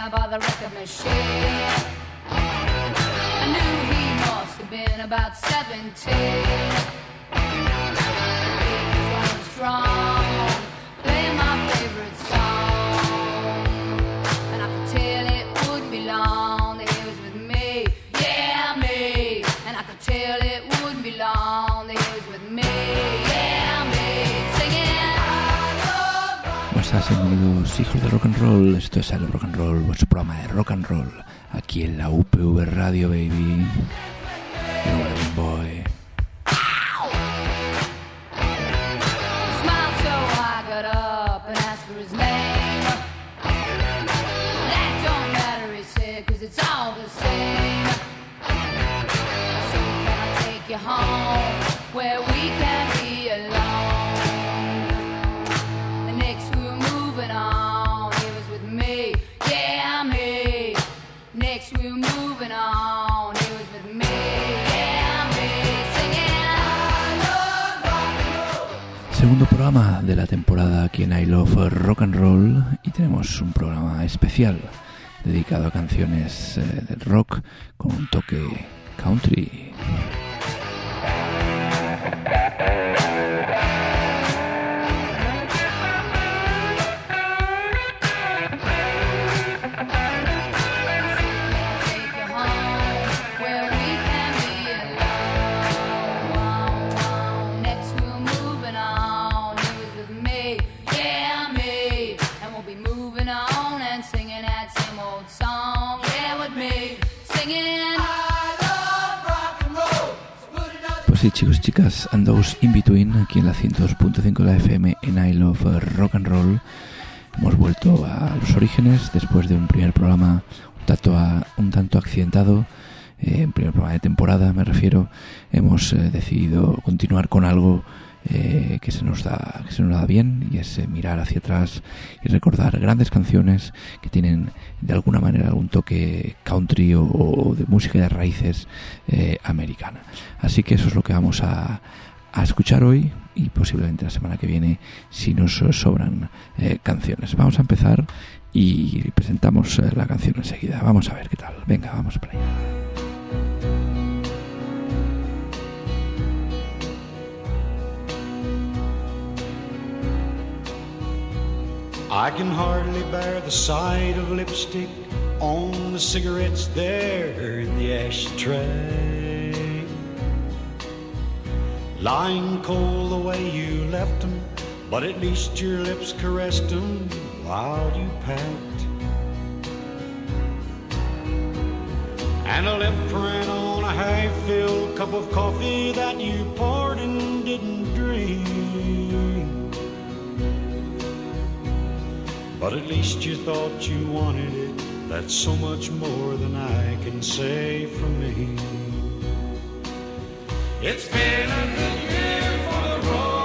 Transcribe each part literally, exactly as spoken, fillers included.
there by the record machine. I knew he must have been about seventeen. He was going strong, playing my favorite song, and I could tell it wouldn't be long that he was with me, yeah me. And I could tell it wouldn't be long that he was with me, yeah me. Singing I love rock. ¿Cómo estás? Bienvenidos, hijos de rock and roll. Esto es I Love Rock and Roll, vuestro programa de rock and roll, aquí en la U P V Radio, baby. You know what I mean, boy. Smiled so I got up and asked for his name. That don't matter, he said, 'cause it's all the same. So can I take you home where we can be alone? The next we were moving on, he was with me, yeah me. Next we were moving on, he was with me, yeah me. Singing I love rock and roll. Segundo programa de la temporada aquí en I Love Rock and Roll, y tenemos un programa especial dedicado a canciones eh, de rock con un toque country. Take you home where we can be alone. Next we're moving on, he was with me, yeah me. And we'll be moving on and singing that same old song, yeah with me. Singing I love rock and roll. So put it on. Pues sí, chicos y chicas, and those in between, aquí en la ciento dos punto cinco de la F M en I Love Rock and Roll. Hemos vuelto a los orígenes después de un primer programa un tanto, a, un tanto accidentado, eh, un primer programa de temporada me refiero. Hemos eh, decidido continuar con algo eh, que se nos da que se nos da bien, y es eh, mirar hacia atrás y recordar grandes canciones que tienen de alguna manera algún toque country o, o de música de raíces eh, americana. Así que eso es lo que vamos a a escuchar hoy, y posiblemente la semana que viene si nos sobran eh, canciones. Vamos a empezar y presentamos eh, la canción enseguida. Vamos a ver qué tal. Venga, vamos para allá. I can hardly bear the sight of lipstick on the cigarettes there in the ashtray. Lying cold the way you left them, but at least your lips caressed them while you packed. And a lip print on a half-filled cup of coffee that you poured and didn't drink. But at least you thought you wanted it. That's so much more than I can say for me. It's been a good year for the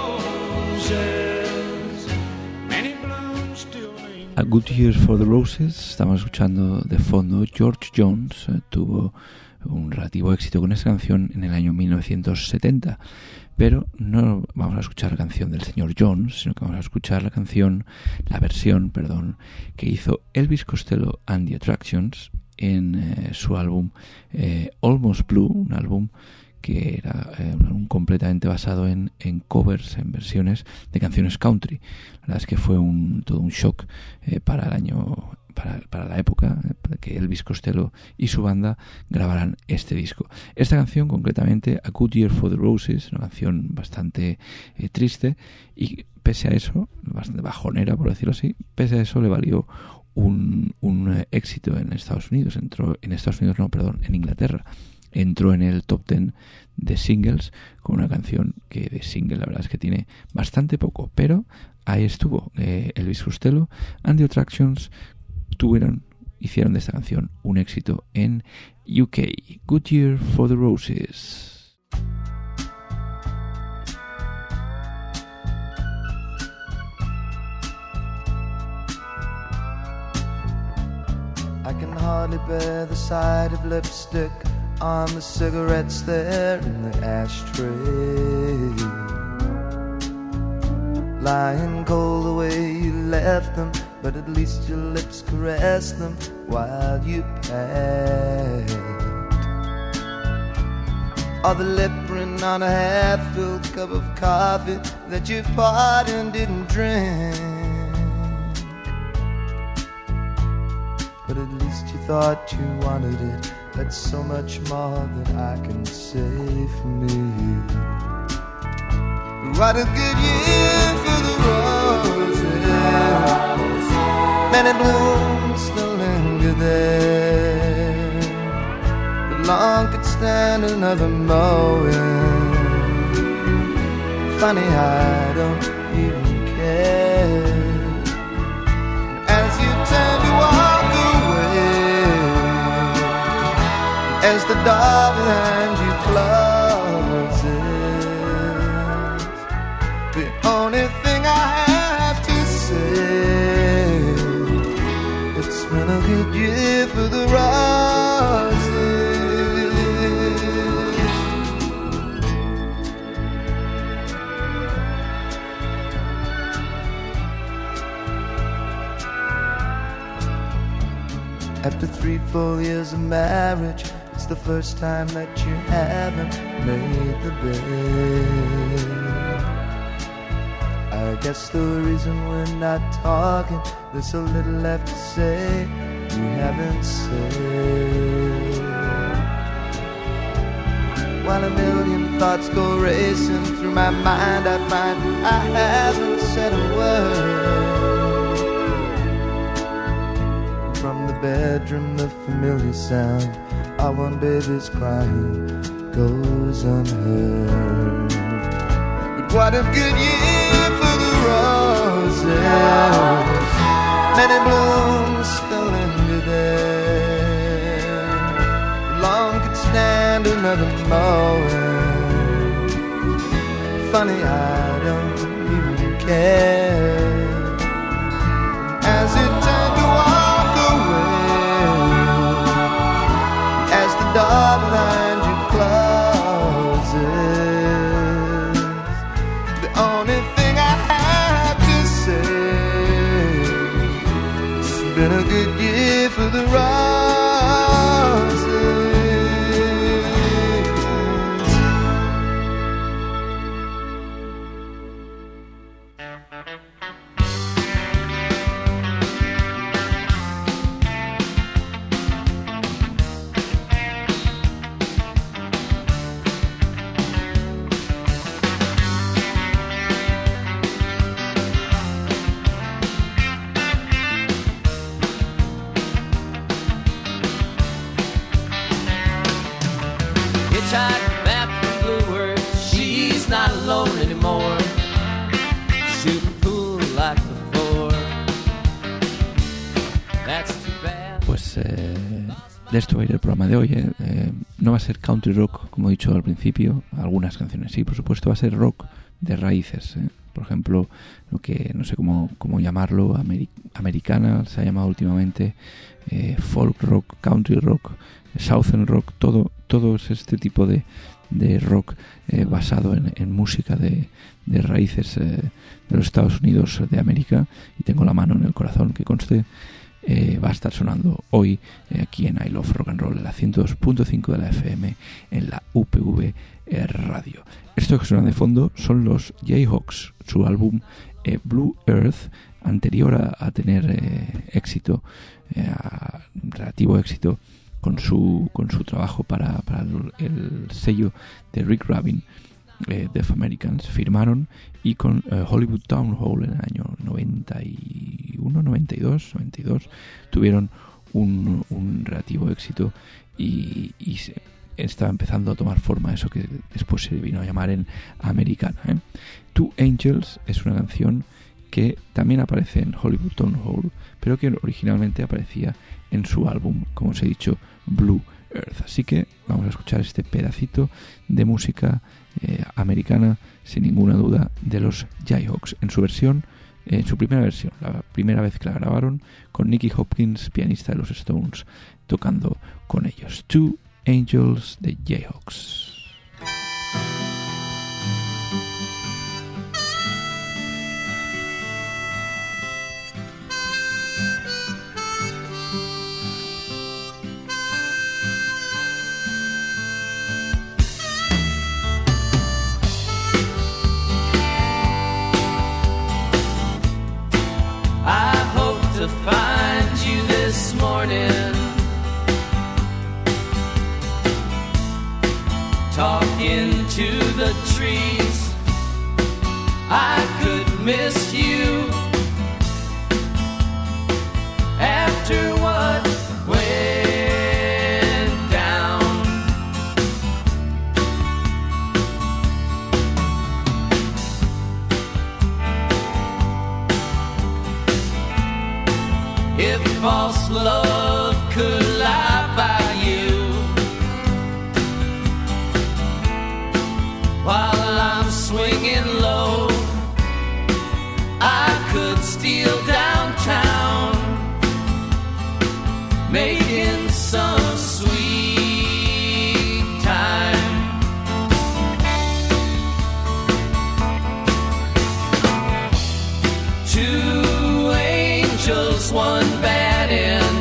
roses. Many blooms still linger. A Good Year for the Roses. Estamos escuchando de fondo. George Jones eh, tuvo un relativo éxito con esta canción en el año mil novecientos setenta, pero no vamos a escuchar la canción del señor Jones, sino que vamos a escuchar la canción, la versión, perdón, que hizo Elvis Costello and the Attractions en eh, su álbum eh, Almost Blue, un álbum que era eh, un álbum completamente basado en, en covers, en versiones de canciones country. La verdad es que fue un, todo un shock eh, para el año, para, para la época, eh, que Elvis Costello y su banda grabaran este disco. Esta canción, concretamente, A Good Year for the Roses, una canción bastante eh, triste, y pese a eso, bastante bajonera, por decirlo así, pese a eso le valió un, un eh, éxito en Estados Unidos. Entró en Estados Unidos, no, perdón, en Inglaterra. Entró en el top diez de singles con una canción que de single la verdad es que tiene bastante poco, pero ahí estuvo. eh, Elvis Costello and the Attractions tuvieron, hicieron de esta canción un éxito en U K. Good Year for the Roses. I can hardly bear the sight of lipstick on the cigarettes there in the ashtray. Lying cold the way you left them, but at least your lips caress them while you pass. Or the lip print on a half-filled cup of coffee that you poured and didn't drink. But at least you thought you wanted it. That's so much more than I can say for me. What a good year for the roses. Many blooms still linger there, but long could stand another mowing. Funny, I don't even care. As you turn to walk away, as the door behind you closes, the only thing I have to say, it's been a good year for the roses. After three full years of marriage, it's the first time that you haven't made the bed. I guess the reason we're not talking, there's so little left to say you haven't said. While a million thoughts go racing through my mind, I find I haven't said a word. From the bedroom, the familiar sound of one baby's crying goes unheard. But what a good year for the roses. Many blooms still linger there. Long could stand another mowing. Funny, I don't even care. As it turned to walk away, as the door behind you closes, the only thing I have to say, it's been a good year for the roses. Pues eh, de esto va a ir el programa de hoy. Eh. Eh, no va a ser country rock, como he dicho al principio. Algunas canciones sí, por supuesto. Va a ser rock de raíces. Eh. Por ejemplo, lo que no sé cómo, cómo llamarlo, Ameri- americana se ha llamado últimamente, eh, folk rock, country rock, southern rock, todo, todo es este tipo de, de rock eh, basado en, en música de, de raíces eh, de los Estados Unidos de América. Y tengo la mano en el corazón, que conste. Eh, va a estar sonando hoy eh, aquí en I Love Rock and Roll, en la ciento dos punto cinco de la F M, en la U P V Radio. Esto que suena de fondo son los Jayhawks, su álbum eh, Blue Earth, anterior a, a tener eh, éxito, eh, a relativo éxito con su con su trabajo para, para el, el sello de Rick Rubin. Eh, Deaf Americans firmaron, y con eh, Hollywood Town Hall en el año noventa y uno, noventa y dos, noventa y dos tuvieron un, un relativo éxito, y, y se estaba empezando a tomar forma eso que después se vino a llamar en americana. ¿eh? Two Angels es una canción que también aparece en Hollywood Town Hall, pero que originalmente aparecía en su álbum, como os he dicho, Blue Earth. Así que vamos a escuchar este pedacito de música eh, americana, sin ninguna duda, de los Jayhawks, en su versión, eh, en su primera versión, la primera vez que la grabaron, con Nicky Hopkins, pianista de los Stones, tocando con ellos. Two Angels de Jayhawks. find you this morning, talking to the trees. I could miss you after what went down. If false love could lie by you while I'm swinging low, I could steal downtown, making some sweet time. Two angels, one bad end.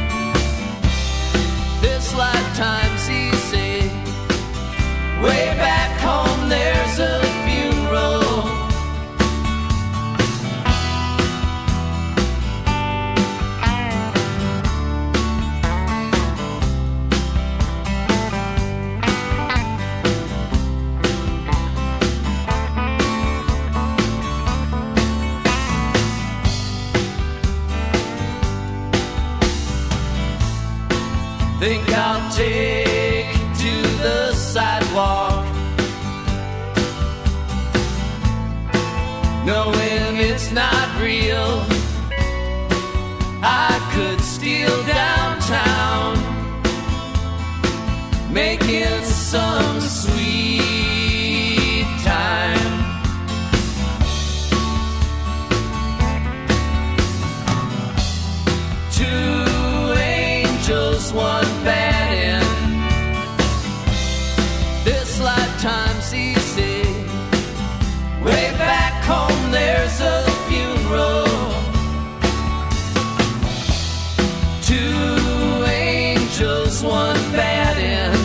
This lifetime's easy. Way back home there's a funeral. Think I'll take you to the sidewalk, knowing it's not real. I could steal downtown, making some sweet time. Two angels, one bad end. This lifetime's easy. Way back home there's a funeral. Two angels, one bad end.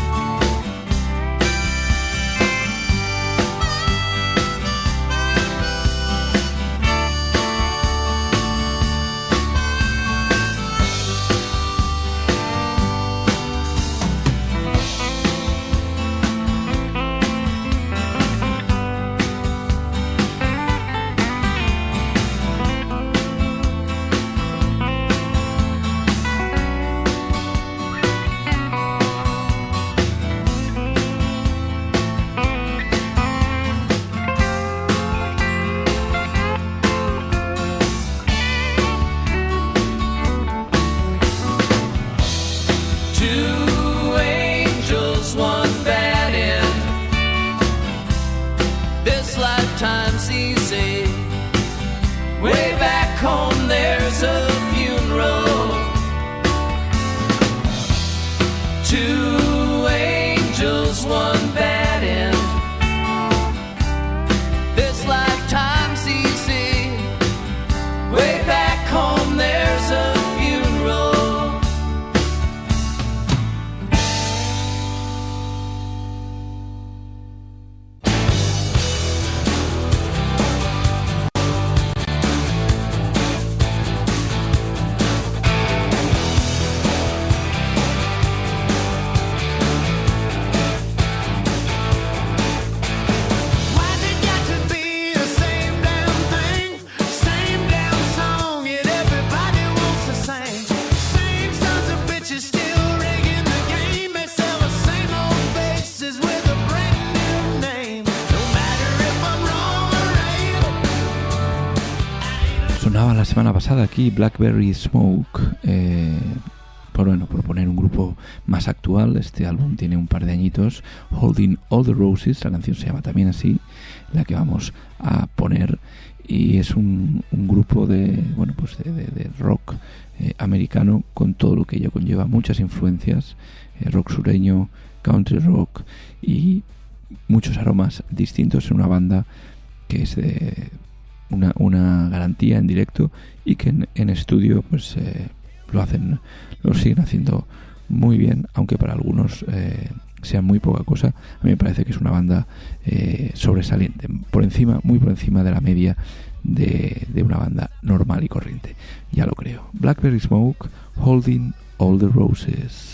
Time's easy. Way back home there's a funeral. Two angels, one bad end. This lifetime's easy. Way back home there's a funeral. Sonaba la semana pasada aquí Blackberry Smoke, eh, por, bueno, por poner un grupo más actual. Este álbum tiene un par de añitos. Holding All the Roses, la canción se llama también así, la que vamos a poner, y es un, un grupo de, bueno, pues de, de, de rock eh, americano, con todo lo que ello conlleva, muchas influencias, eh, rock sureño, country rock y muchos aromas distintos en una banda que es de una, una garantía en directo, y que en, en estudio pues eh, lo hacen, lo siguen haciendo muy bien, aunque para algunos eh, sea muy poca cosa. A mí me parece que es una banda eh, sobresaliente, por encima, muy por encima de la media de, de una banda normal y corriente, ya lo creo. Blackberry Smoke, Holding All the Roses.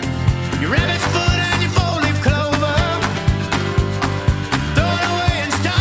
Rabbit's foot and your four-leaf clover, throw it away and start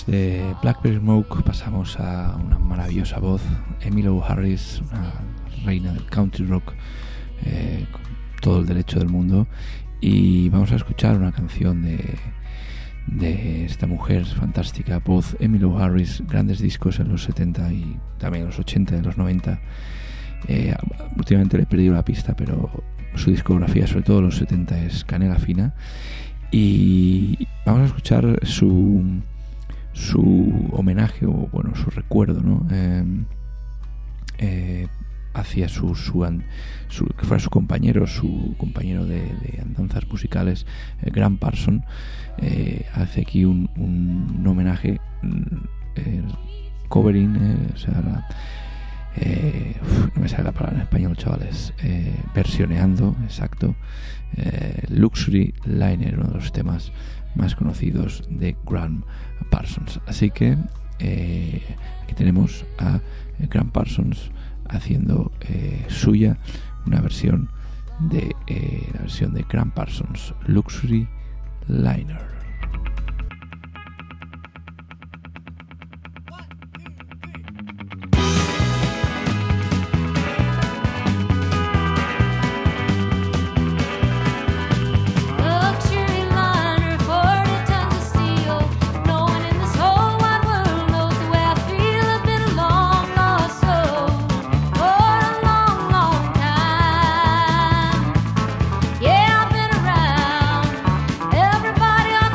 Después de Blackberry Smoke pasamos a una maravillosa voz, Emmylou Harris, una reina del country rock eh, con todo el derecho del mundo, y vamos a escuchar una canción de, de esta mujer fantástica, voz Emmylou Harris, grandes discos en los setenta y también en los ochenta y en los noventa. Eh, últimamente le he perdido la pista, pero su discografía, sobre todo los setenta, es canela fina, y vamos a escuchar su su homenaje, o bueno, su recuerdo, ¿no? Eh, eh, hacia su, su, su que fuera su compañero, su compañero de, de andanzas musicales, eh, Graham Parsons. Eh, hace aquí un, un homenaje, eh, covering, eh, o sea, la, eh, uf, no me sale la palabra en español, chavales, eh, versioneando, exacto, eh, Luxury Liner, uno de los temas más conocidos de Graham Parsons. Así que eh, aquí tenemos a Graham Parsons haciendo eh, suya una versión de eh, la versión de Graham Parsons, Luxury Liner. Everybody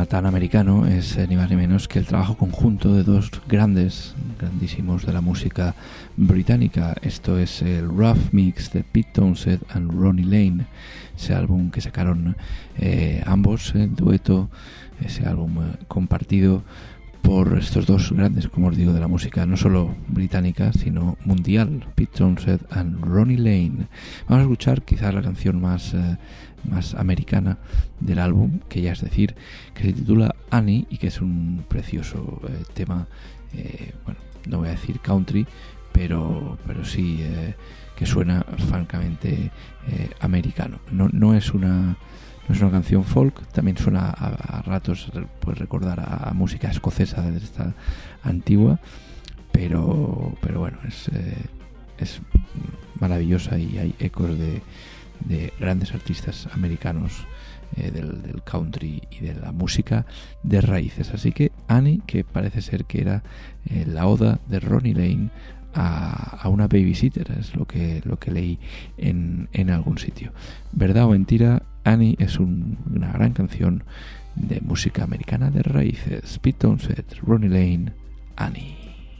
tan americano es eh, ni más ni menos que el trabajo conjunto de dos grandes, grandísimos de la música británica. Esto es el Rough Mix de Pete Townshend and Ronnie Lane, ese álbum que sacaron eh, ambos en dueto, ese álbum eh, compartido por estos dos grandes, como os digo, de la música no solo británica, sino mundial, Pete Townshend and Ronnie Lane. Vamos a escuchar quizás la canción más, eh, más americana del álbum, que ya es decir, que se titula Annie y que es un precioso eh, tema, eh, bueno, no voy a decir country, pero, pero sí eh, que suena francamente eh, americano. No, no es una... No es una canción folk, también suena a, a ratos, pues recordar a, a música escocesa de esta antigua, pero pero bueno, es, eh, es maravillosa y hay ecos de, de grandes artistas americanos eh, del, del country y de la música de raíces. Así que Annie, que parece ser que era eh, la oda de Ronnie Lane a, a una babysitter, es lo que lo que leí en, en algún sitio. ¿Verdad o mentira? Annie es un, una gran canción de música americana de raíces. Pete Townshend, Ronnie Lane, Annie.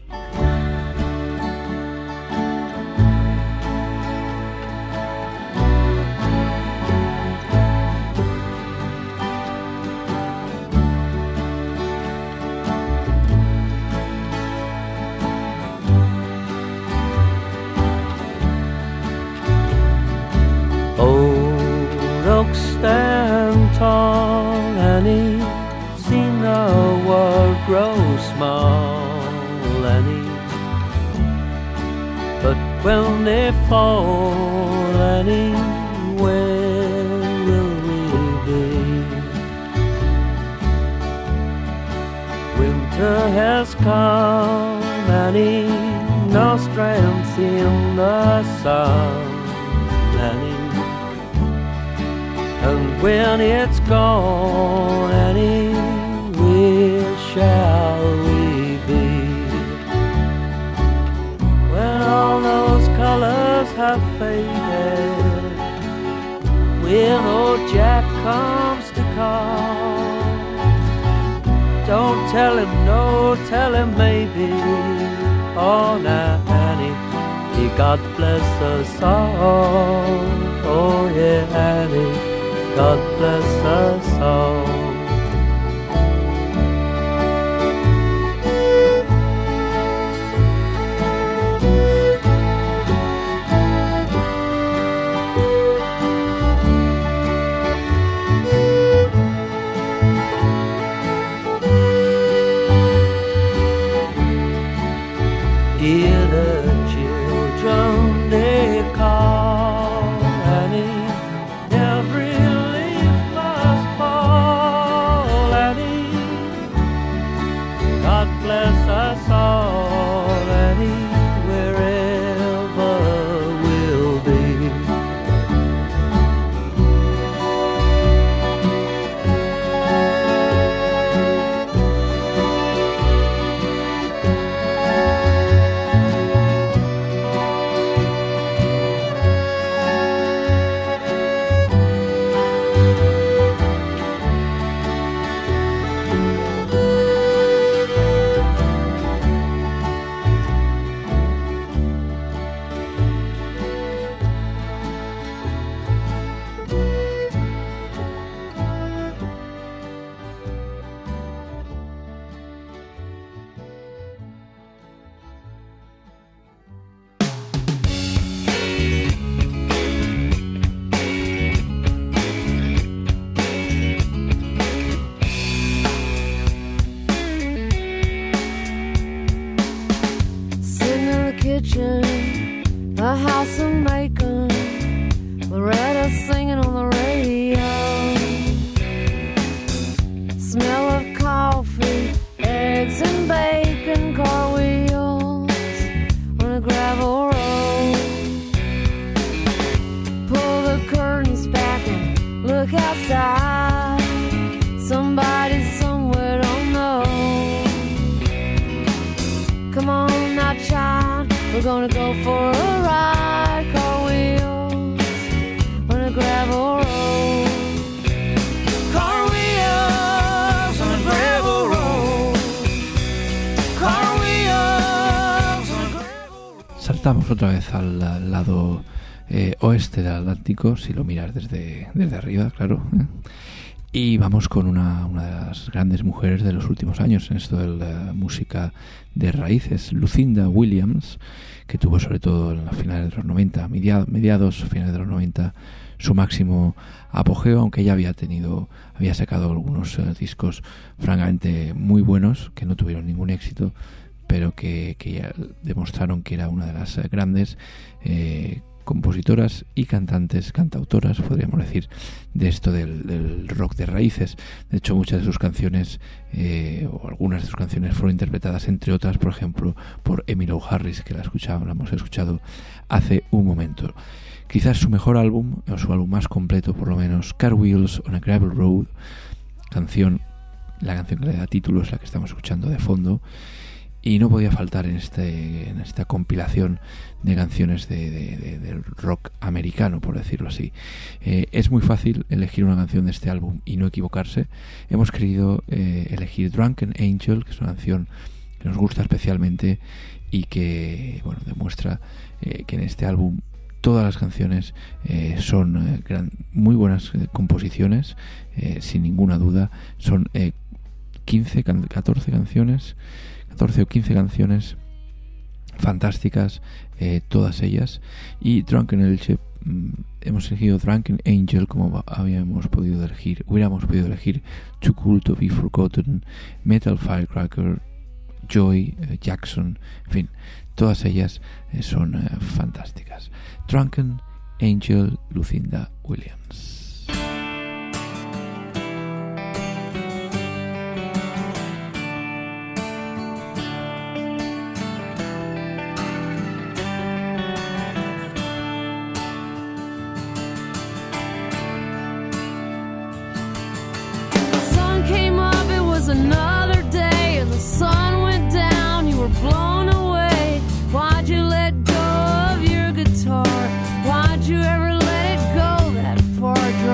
Stand tall, Annie, seen the world grow small, Annie. But when they fall, Annie, where will we be? Winter has come, Annie, no strength in the sun, Annie. And when it's gone, Annie, where shall we be? When all those colors have faded, when old Jack comes to call, don't tell him no, tell him maybe. Oh, now, Annie, may God bless us all. Oh, yeah, Annie, God bless us all. Hear the children, they call, Annie, every bless us all, Annie, wherever we'll be. A house of macon, Loretta singing on the radio. Smell of coffee, eggs and bacon, car wheels on a gravel road. Pull the curtains back and look outside. Somebody somewhere don't know. Come on now, child, we're gonna go for a ride. Car wheels on a gravel road. Car wheels saltamos otra vez al, al lado eh, oeste del Atlántico, si lo miras desde, desde arriba, claro. ¿eh? Y vamos con una, una de las grandes mujeres de los últimos años en esto de la música de raíces, Lucinda Williams, que tuvo sobre todo en las finales de los noventa, mediados, mediados finales de los noventa, su máximo apogeo, aunque ella había tenido, había sacado algunos uh, discos francamente muy buenos, que no tuvieron ningún éxito, pero que, que ya demostraron que era una de las grandes eh, compositoras y cantantes, cantautoras, podríamos decir, de esto del, del rock de raíces. De hecho, muchas de sus canciones, eh, o algunas de sus canciones, fueron interpretadas, entre otras, por ejemplo, por Emmylou Harris, que la escuchábamos, la hemos escuchado hace un momento. Quizás su mejor álbum, o su álbum más completo, por lo menos, Car Wheels on a Gravel Road, canción, la canción que le da título es la que estamos escuchando de fondo. Y no podía faltar en este en esta compilación de canciones de, de, de, de rock americano, por decirlo así. Eh, es muy fácil elegir una canción de este álbum y no equivocarse. Hemos querido eh, elegir Drunken Angel, que es una canción que nos gusta especialmente y que, bueno, demuestra eh, que en este álbum todas las canciones eh, son eh, gran, muy buenas eh, composiciones, eh, sin ninguna duda. Son eh, quince, catorce canciones, catorce o quince canciones fantásticas, eh, todas ellas. Y Drunken Angel, mm, hemos elegido Drunken Angel como habíamos podido elegir, hubiéramos podido elegir Too Cool to Be Forgotten, Metal Firecracker, Joy, eh, Jackson, en fin, todas ellas eh, son eh, fantásticas. Drunken Angel, Lucinda Williams. Another day and the sun went down, you were blown away. Why'd you let go of your guitar? Why'd you ever let it go that far?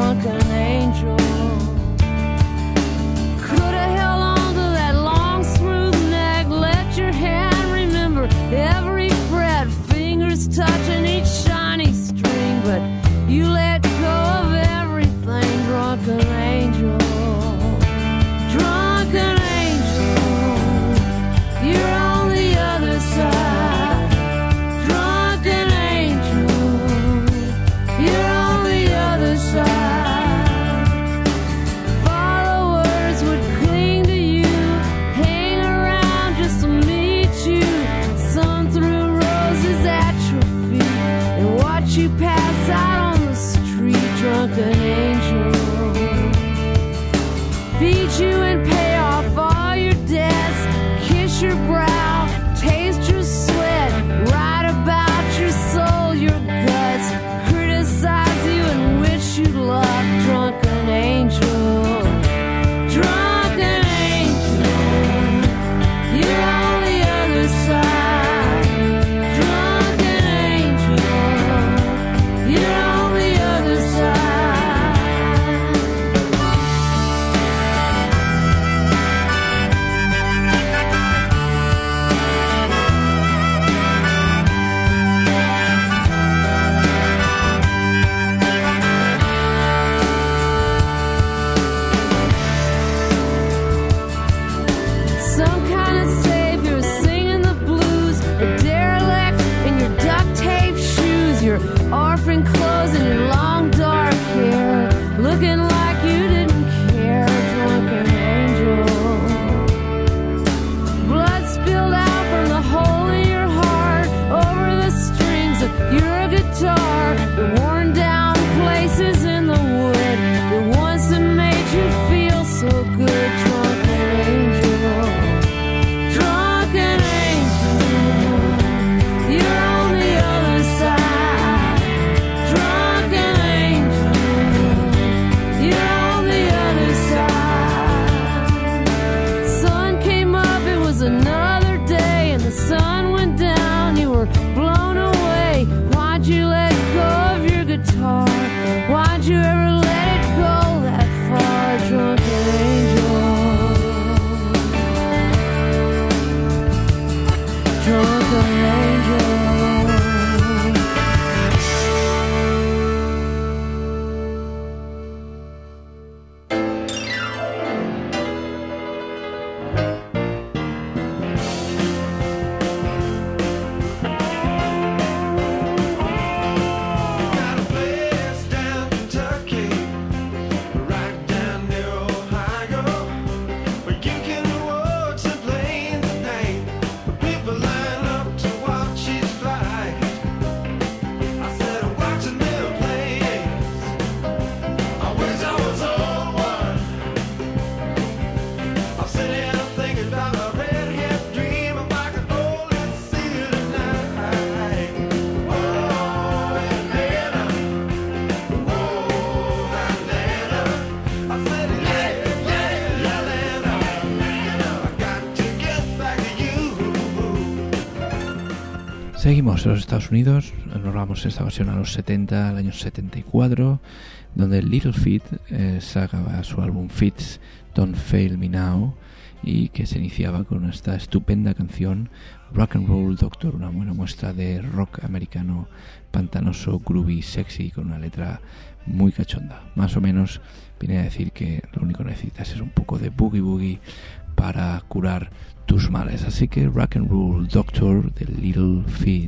Seguimos en los Estados Unidos, nos vamos en esta ocasión a los setenta, al año setenta y cuatro, donde Little Feat eh, sacaba su álbum Fits Don't Fail Me Now, y que se iniciaba con esta estupenda canción Rock and Roll Doctor, una buena muestra de rock americano pantanoso, groovy, sexy, con una letra muy cachonda. Más o menos viene a decir que lo único que necesitas es un poco de boogie boogie para curar tus males. Así que Rock and Roll Doctor de Little Feat.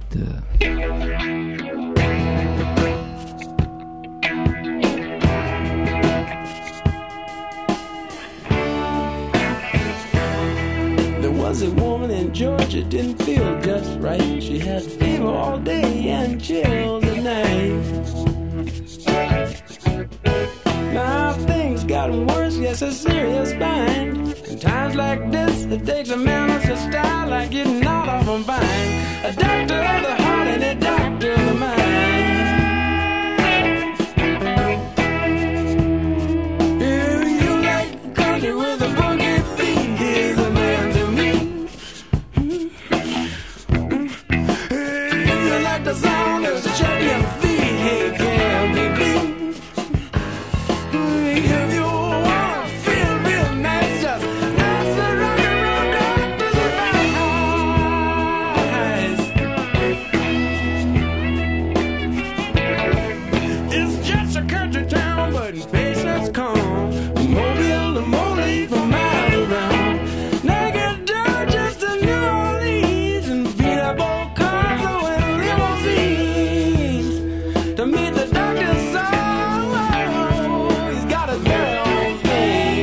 There was a woman in Georgia, didn't feel just right. She had fever all day and chills at night. Now things got worse, yes, a serious bind. In times like this, it takes a man with a style like getting out of a bind. A doctor of the heart and a doctor of the mind. If you like country with a funky beat, here's a man to me. If you like the sound of champion feet, he can be beat. If you wanna feel real nice, just dance the rock and roll doctor's advice. It's just a country town, but patience come. Mobile and Molly for miles around. Naked Dodgers to New Orleans and beat up old cars with limousines to meet the doctor's song. He's got his very own thing.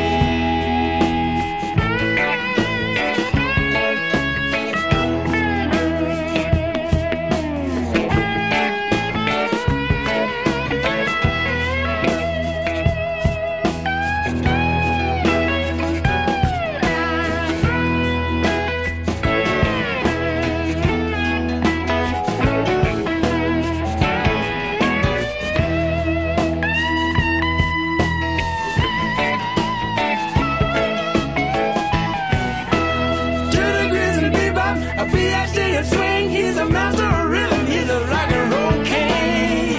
Two degrees in bebop, a P H D in swing. He's a master of rhythm, he's a rock and roll king.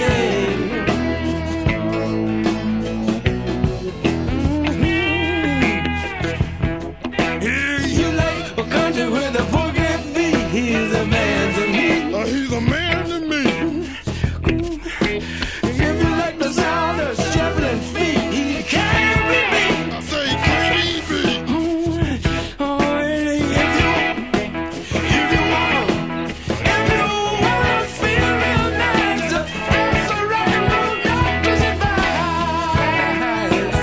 Mhm. If you like a country with a boogie beat, he's a man to me. Uh, he's a man to me. If you like the sound of shuffling feet, he can be beat. I say, can he be? Oh, if you, if you wanna, if you wanna feel real nice, just dance the rock and roll doctor's advice.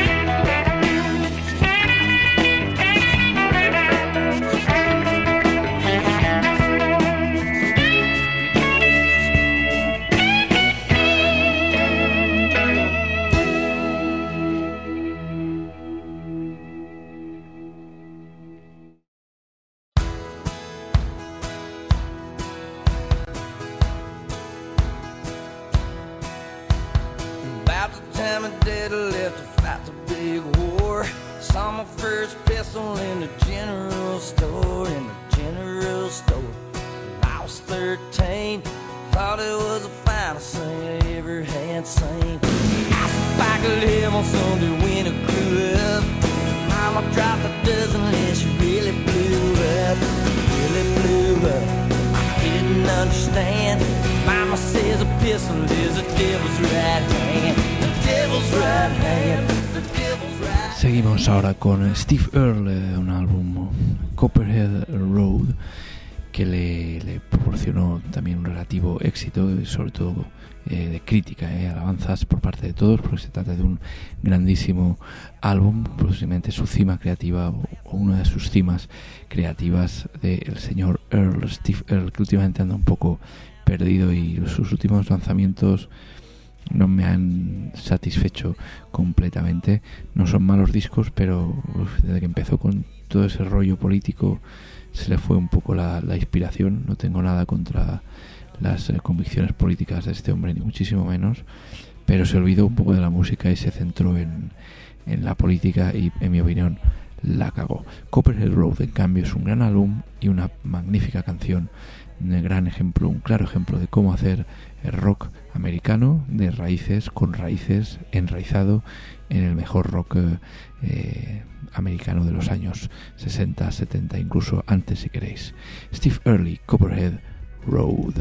About the time my daddy left to fight the big war, saw my first pistol in the general store, in the general store. I was thirteen, thought it was the finest thing I ever had seen. I spiked heaven Sunday when I grew up. Mama dropped a dozen and she really blew up, really blew up. I didn't understand. Mama says a pistol is the devil's right hand. The devil's right hand. The devil's right. Seguimos ahora con Steve Earle, eh, un álbum Copperhead Road que le, le proporcionó también un relativo éxito, y sobre todo eh, de crítica, eh, alabanzas por parte de todos, porque se trata de un grandísimo álbum, posiblemente su cima creativa o, o una de sus cimas creativas del señor Earle, Steve Earle, que últimamente anda un poco perdido y sus últimos lanzamientos no me han satisfecho completamente. No son malos discos, pero uf, desde que empezó con todo ese rollo político se le fue un poco la, la inspiración. No tengo nada contra las eh, convicciones políticas de este hombre, ni muchísimo menos, pero se olvidó un poco de la música y se centró en, en la política, y en mi opinión la cagó. Copperhead Road, en cambio, es un gran álbum y una magnífica canción, un gran ejemplo, un claro ejemplo de cómo hacer el rock americano de raíces, con raíces, enraizado en el mejor rock eh, americano de los años sesenta, setenta, incluso antes si queréis. Steve Earle, Copperhead Road.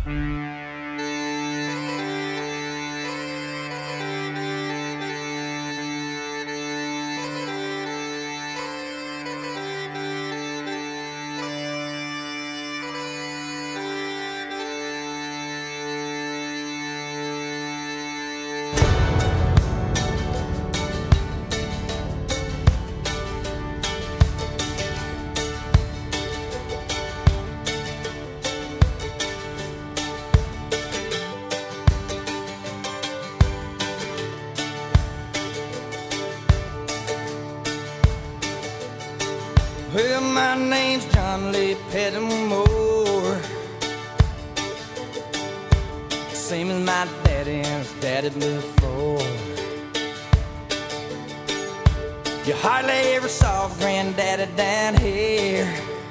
Well, my name's John Lee Pettimore, same as my daddy and his daddy before. You hardly ever saw granddaddy down here.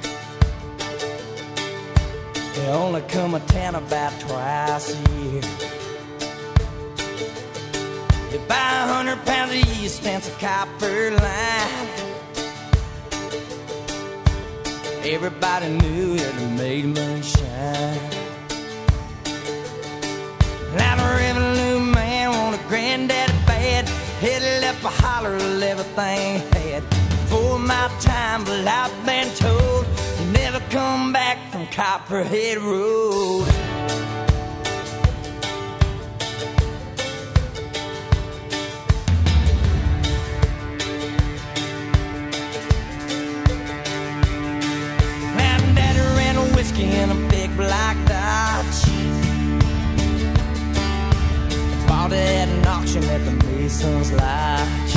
They only come to town about twice a year. You buy a hundred pounds of yeast, fence a copper line. Everybody knew that it made moonshine. Now the revenue man wanted granddaddy bad, headed up a holler of everything he had. For my time, but I've been told you never come back from Copperhead Road. In a big black Dodge, bought it at an auction at the Mason's Lodge.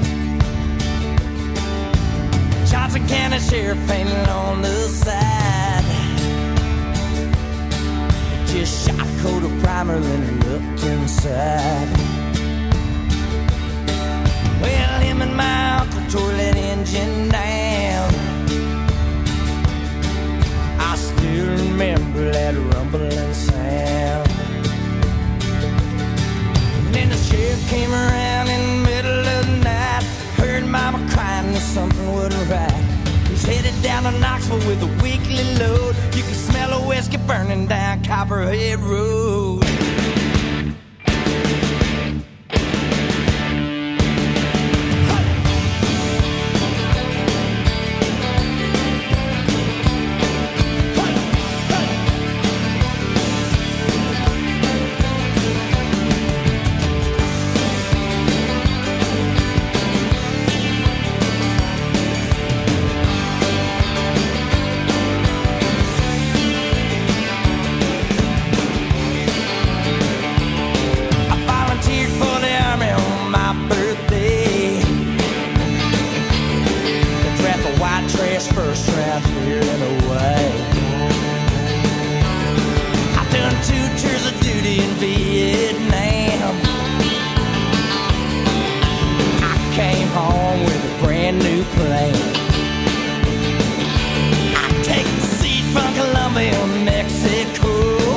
Johnson County Sheriff painted on the side. Just shot a coat of primer, then he looked inside. Well, him and my uncle tore that engine down. I still remember that rumbling sound. And then the sheriff came around in the middle of the night, heard mama crying that something wasn't right. He's headed down to Knoxville with a weekly load. You can smell a whiskey burning down Copperhead Road. First round here and away. I've done two tours of duty in Vietnam. I came home with a brand new plane. I take the seat from Colombia, Mexico.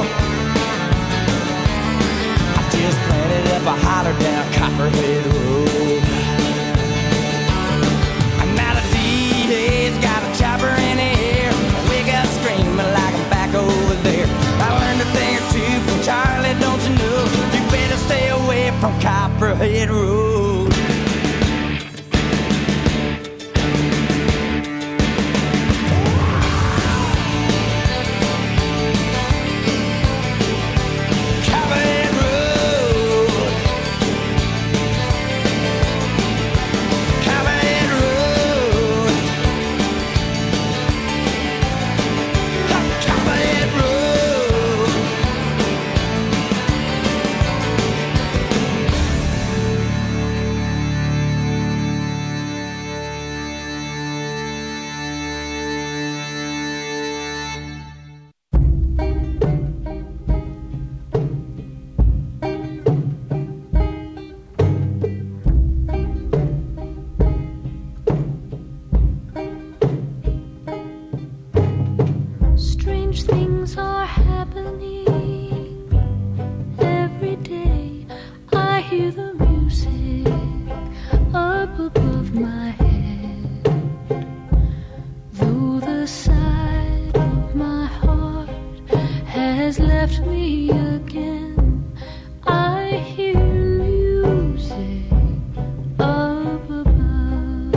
I just planted up a holler down Copperhead Road. He's got a chopper in the air. We got screaming like I'm back over there. I learned a thing or two from Charlie, don't you know? You better stay away from Copperhead Road. Copperhead Road. has left me again. I hear music up above.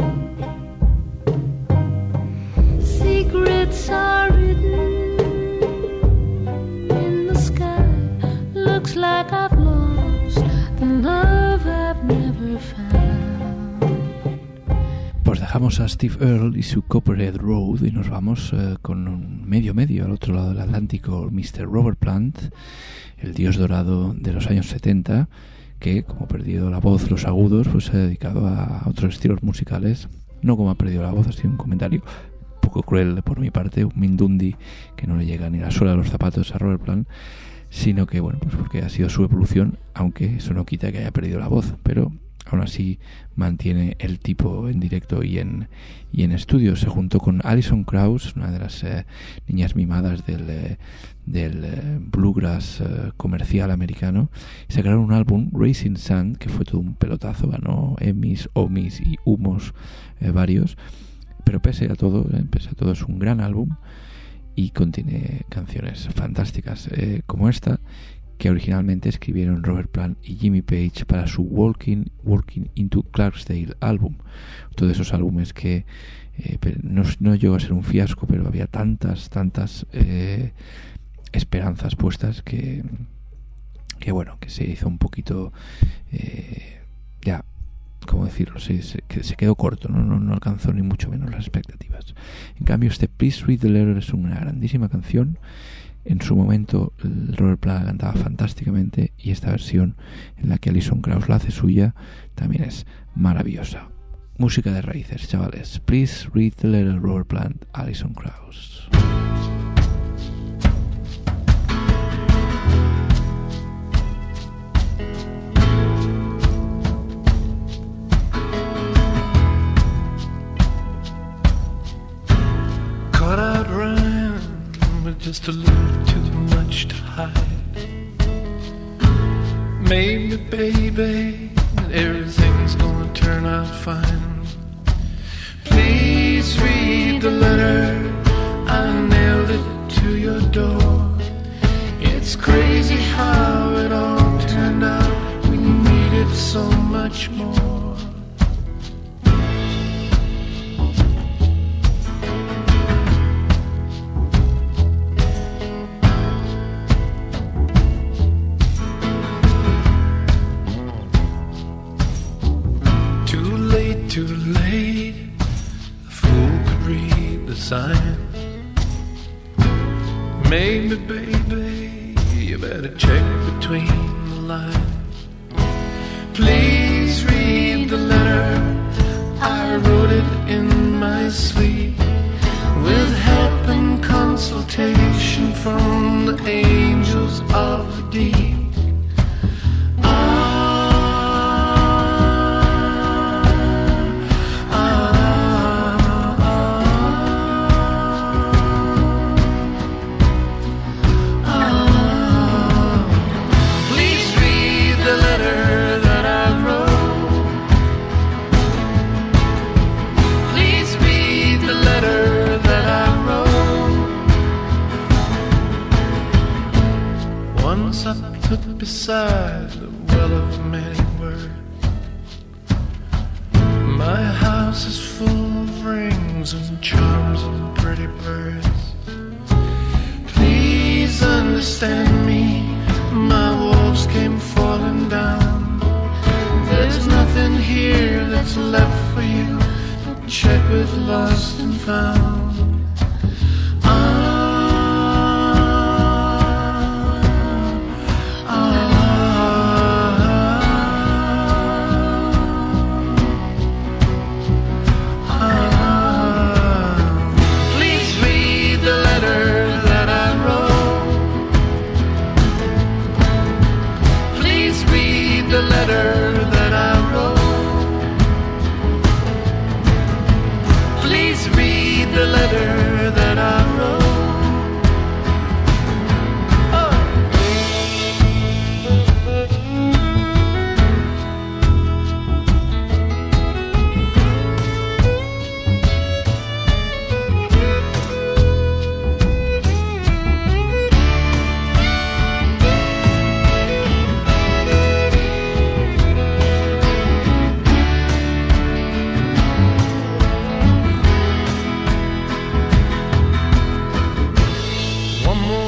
Secrets are written in the sky. Looks like I've lost the love I've never found. Pues dejamos a Steve Earle y su Copperhead Road y nos vamos uh, con un medio medio al otro lado del Atlántico, mister Robert Plant, el dios dorado de los años setenta, que como ha perdido la voz, los agudos, pues se ha dedicado a otros estilos musicales. No como ha perdido la voz, ha sido un comentario un poco cruel por mi parte, un mindundi que no le llega ni la suela de los zapatos a Robert Plant, sino que bueno, pues porque ha sido su evolución, aunque eso no quita que haya perdido la voz, pero aún así mantiene el tipo en directo y en y en estudio. Se juntó con Alison Krauss, una de las eh, niñas mimadas del, eh, del eh, bluegrass eh, comercial americano, y sacaron un álbum, Racing Sun, que fue todo un pelotazo, ganó Emmys, Omis y Humos eh, varios, pero pese a todo, eh, pese a todo es un gran álbum y contiene canciones fantásticas eh, como esta, que originalmente escribieron Robert Plant y Jimmy Page para su Walking, Walking into Clarksdale álbum. Todos esos álbumes que eh, no, no llegó a ser un fiasco, pero había tantas, tantas eh, esperanzas puestas que, que bueno, que se hizo un poquito eh, ya, ¿cómo decirlo? Se, se, se quedó corto, ¿no? No, no alcanzó ni mucho menos las expectativas. En cambio, este Please Read the Letter es una grandísima canción. En su momento Robert Plant cantaba fantásticamente y esta versión en la que Alison Krauss la hace suya también es maravillosa. Música de raíces, chavales. Please Read the Letter, Robert Plant, Alison Krauss. Cut out rhyme with just a little too much to hide. Maybe, baby, everything's gonna turn out fine. Please read the letter, I nailed it to your door. It's crazy how it all turned out. We needed so much more. Too late, a fool could read the sign. Maybe, baby, you better check between the lines. Please read the letter, I wrote it in my sleep, with help and consultation from the angels of the deep. Beside the well of many words, my house is full of rings and charms and pretty birds. Please understand me, my walls came falling down. There's nothing here that's left for you, check with lost and found.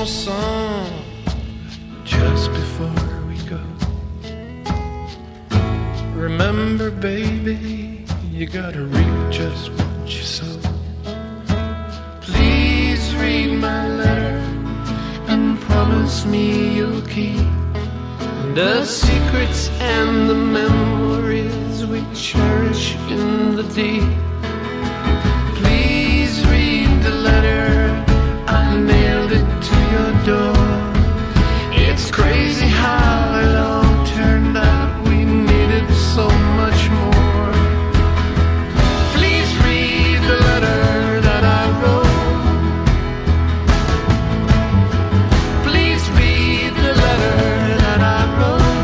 final song just before we go. Remember, baby, you gotta reap just what you sow. Please read my letter and promise me you'll keep the secrets and the memories we cherish in the deep. Please read the letter, I nailed it to your door. It's crazy how it all turned out, we needed so much more. Please read the letter that I wrote. Please read the letter that I wrote.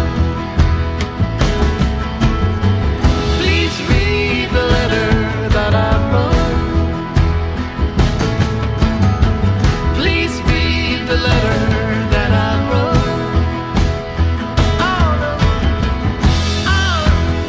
Please read the letter that I wrote. Please read the letter that I wrote. Oh, no. Oh,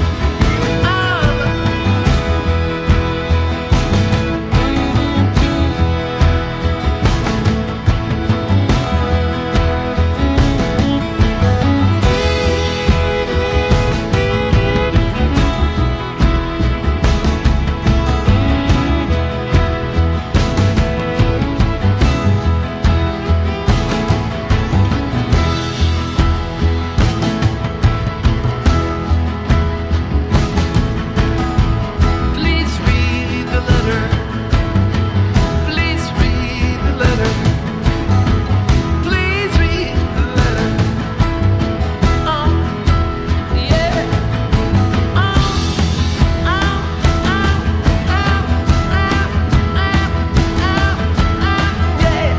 please read the letter. Please read the letter. Please read the letter. Oh, yeah. Oh, oh, oh, oh, oh, oh, oh, yeah.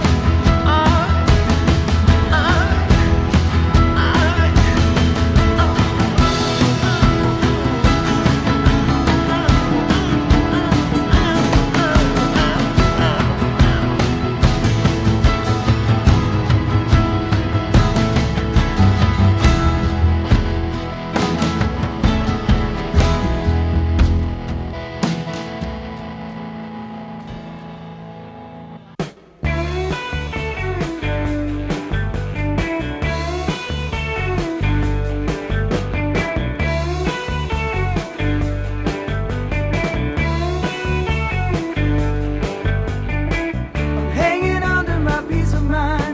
I'm hanging on to my peace of mind.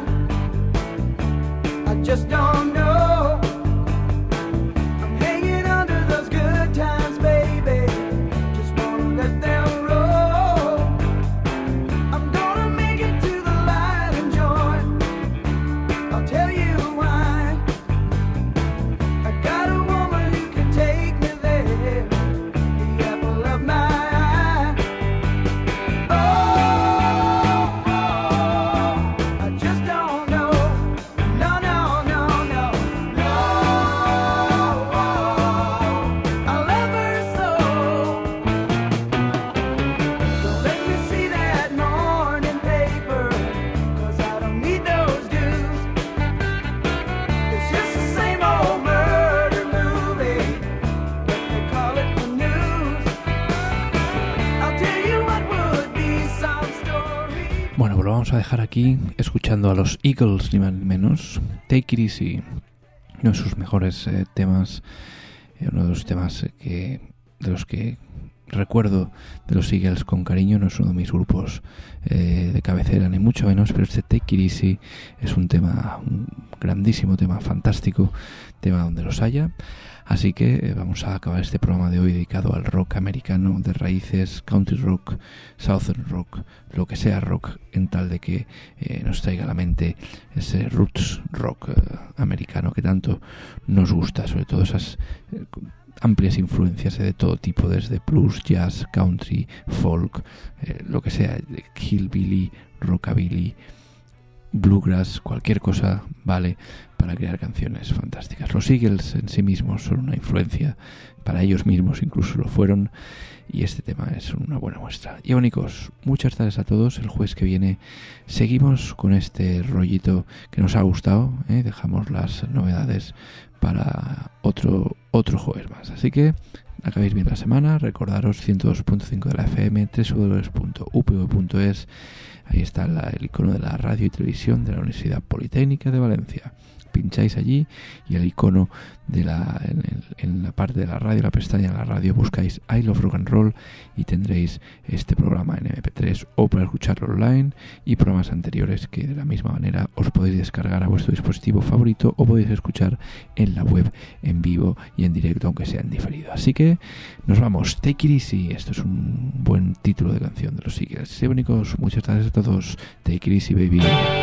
I just don't know. I'm hanging on to those good times, baby. Just wanna let them roll. I'm gonna make it to the light and joy. I'll tell you why. I got a woman who can take me there. The apple of my eye. Oh, I just don't know. No, no, no, no, no. I love her so. Don't let me see that morning paper, 'cause I don't need those dues. It's just the same old murder movie, but they call it the news. I'll tell you what would be some story. Bueno, pues lo vamos a dejar aquí escuchando a los Eagles, ni más ni menos. Take It Easy, uno de sus mejores eh, temas, eh, uno de los temas eh, que de los que recuerdo de los Eagles con cariño. No es uno de mis grupos eh, de cabecera, ni mucho menos, pero este Take It Easy es un tema, un grandísimo tema, fantástico, tema donde los haya. Así que eh, vamos a acabar este programa de hoy dedicado al rock americano de raíces, country rock, southern rock, lo que sea rock, en tal de que eh, nos traiga a la mente ese roots rock eh, americano que tanto nos gusta, sobre todo esas eh, amplias influencias eh, de todo tipo, desde blues, jazz, country, folk, eh, lo que sea, hillbilly, rockabilly, bluegrass, cualquier cosa vale para crear canciones fantásticas. Los Eagles en sí mismos son una influencia, para ellos mismos incluso lo fueron, y este tema es una buena muestra. Y únicos, muchas gracias a todos. El jueves que viene seguimos con este rollito que nos ha gustado, ¿eh? Dejamos las novedades para otro otro jueves más. Así que acabéis bien la semana. Recordaros ciento dos punto cinco de la F M, doble u doble u doble u punto u p v punto e s. Ahí está la, el icono de la radio y televisión de la Universidad Politécnica de Valencia. Pincháis allí y el icono de la en, el, en la parte de la radio, la pestaña de la radio, buscáis I Love Rock and Roll y tendréis este programa en eme pe tres o para escucharlo online, y programas anteriores que de la misma manera os podéis descargar a vuestro dispositivo favorito o podéis escuchar en la web en vivo y en directo, aunque sea en diferido. Así que nos vamos. Take it easy. Esto es un buen título de canción de los Eagles. Sí, bonitos, muchas gracias a todos. Take it easy, baby.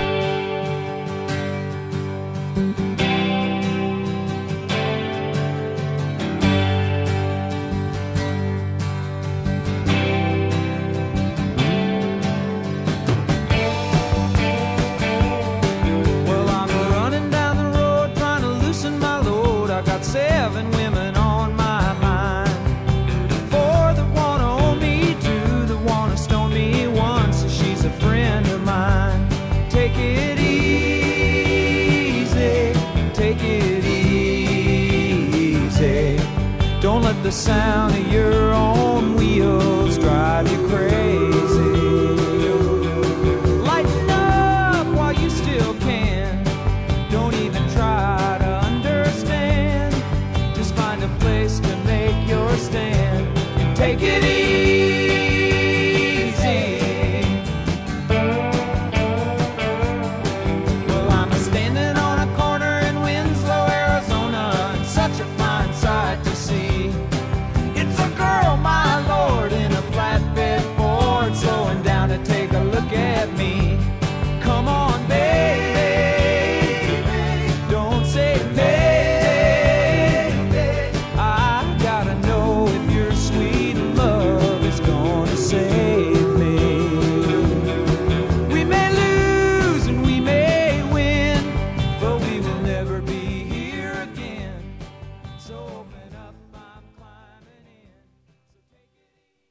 Seven women on my mind. Four that wanna own me, two that wanna stone me, one says she's a friend of mine. Take it easy, take it easy. Don't let the sound of your own